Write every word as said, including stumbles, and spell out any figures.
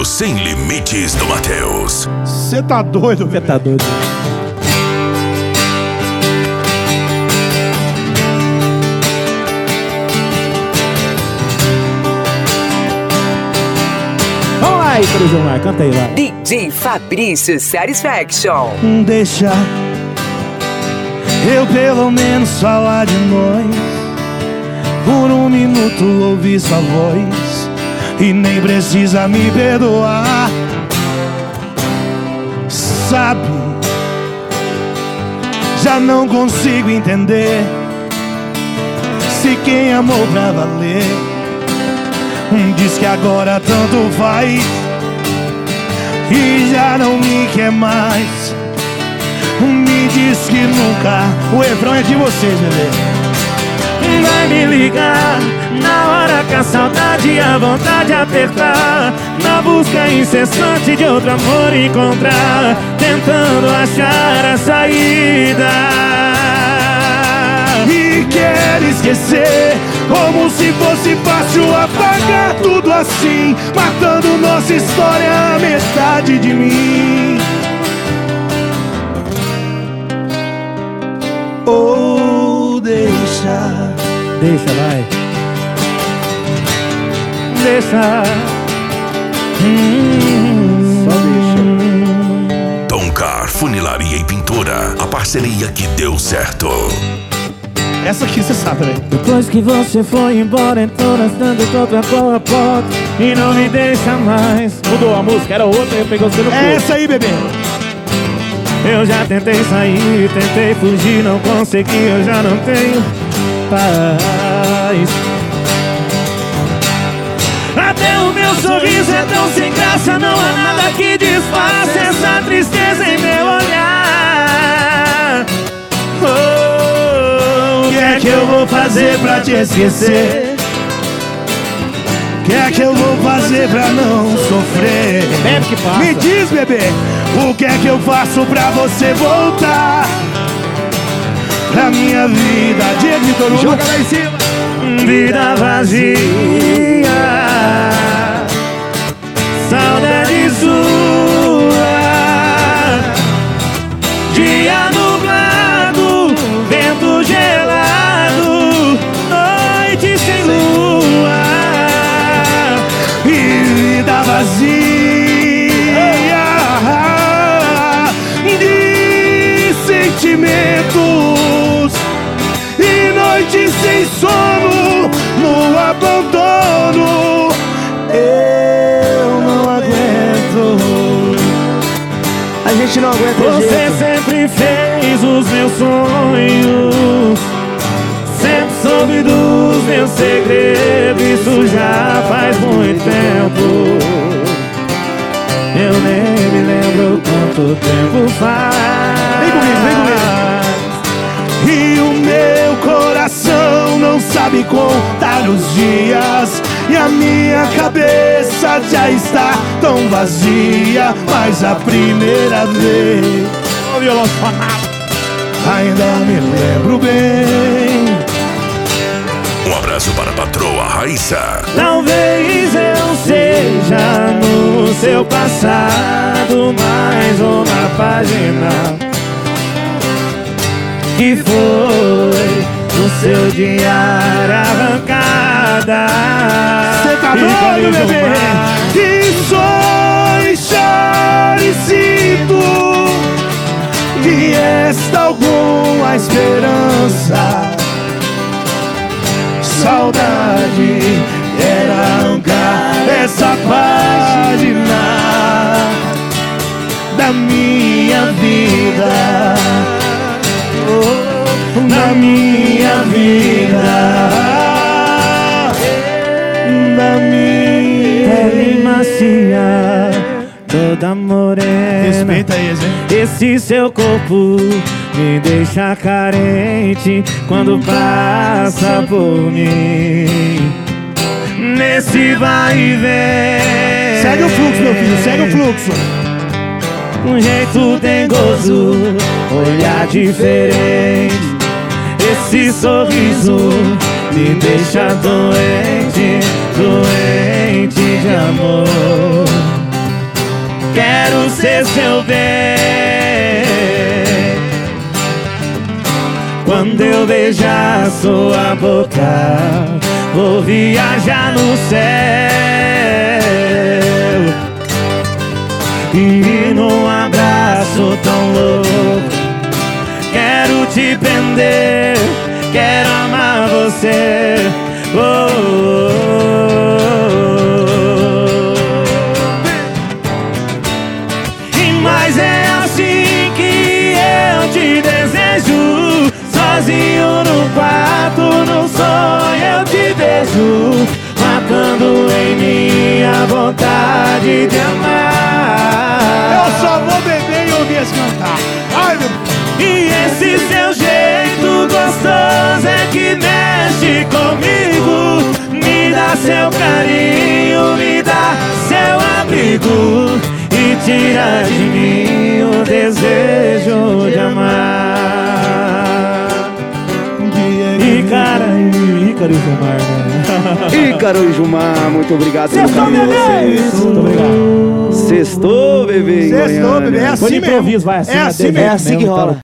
Sem Limites do Matheus. Você tá doido, velho? Você tá doido. Vamos lá aí, Cruzilmar, canta aí, vai. D J Fabrício Satisfaction. Deixa eu pelo menos falar de nós. Por um minuto ouvir sua voz e nem precisa me perdoar. Sabe, já não consigo entender se quem amou pra valer diz que agora tanto faz e já não me quer mais. Me diz que nunca. O refrão é de vocês, bebê. Vai me ligar na hora que a saudade e a vontade apertar, na busca incessante de outro amor encontrar, tentando achar a saída. E quer esquecer, como se fosse fácil apagar tudo assim, matando nossa história, a metade de mim. Ou deixa, Deixa, vai. deixa, hum, Só deixa. Toncar Funilaria e Pintura, a parceria que deu certo. essa aqui você sabe, né? Depois que você foi embora, entrou dando contra a porta e não me deixa mais. Mudou a música, era outra e pegou você no É essa aí, bebê. Eu já tentei sair, tentei fugir, não consegui, eu já não tenho paz. Até o meu sorriso é tão sem graça, não há nada que disfarce essa tristeza em meu olhar. Oh, O que é que eu vou fazer pra te esquecer? O que é que eu vou fazer pra não sofrer? Bebe que passa. Me diz, bebê, o que é que eu faço pra você voltar pra minha vida? Diego Vitor Hugo. Joga lá em cima. Vida vazia, saudade sua. Dia nublado, vento gelado, noite sem lua. E vida vazia de sentimentos e noites sem sono no abandono. Eu não aguento. A gente não aguenta. Você sempre fez os meus sonhos, sempre soube dos meus segredos. Isso já faz muito tempo. Eu nem me lembro quanto tempo faz. Vem comigo, vem comigo. E o meu coração não sabe contar os dias, e a minha cabeça já está tão vazia. Mas a primeira vez, O violão sonado. ainda me lembro bem. Um abraço para a patroa Raíssa. Talvez eu seja no seu passado mais uma página que foi no seu diário arrancada. Cê tá doido, bebê? Que sonho, chore, sinto que esta alguma esperança. Saudade era arrancar essa página da minha vida, oh, da minha vida, da minha Pele macia, toda morena. Respeita eles, hein? Esse seu corpo me deixa carente quando passa por mim. Nesse vai e vem. Segue o fluxo, meu filho, segue o fluxo. Um jeito dengoso, olhar diferente. Esse sorriso me deixa doente, doente de amor. você, seu bem. Quando eu beijar sua boca, vou viajar no céu. E num abraço tão louco, quero te prender, quero amar você. Oh, oh, oh. E mas é assim que eu te desejo, sozinho no quarto, no sonho eu te vejo, matando em mim a vontade de amar. Eu só vou beber e ouvir as cantar. Ai, meu... E esse seu jeito gostoso é que mexe comigo, me dá seu carinho, me dá seu abrigo e tira de mim o desejo de amar. Ícaro, Ícaro e Gilmar, né? Ícaro e Gilmar, muito obrigado pelo Sextou, carinho de bebê! vocês. Muito obrigado. Sextou, bebê. em Sextou, Goiânia. bebê. É assim Foi de mesmo. improviso, vai assim. É assim é mesmo. É assim que rola.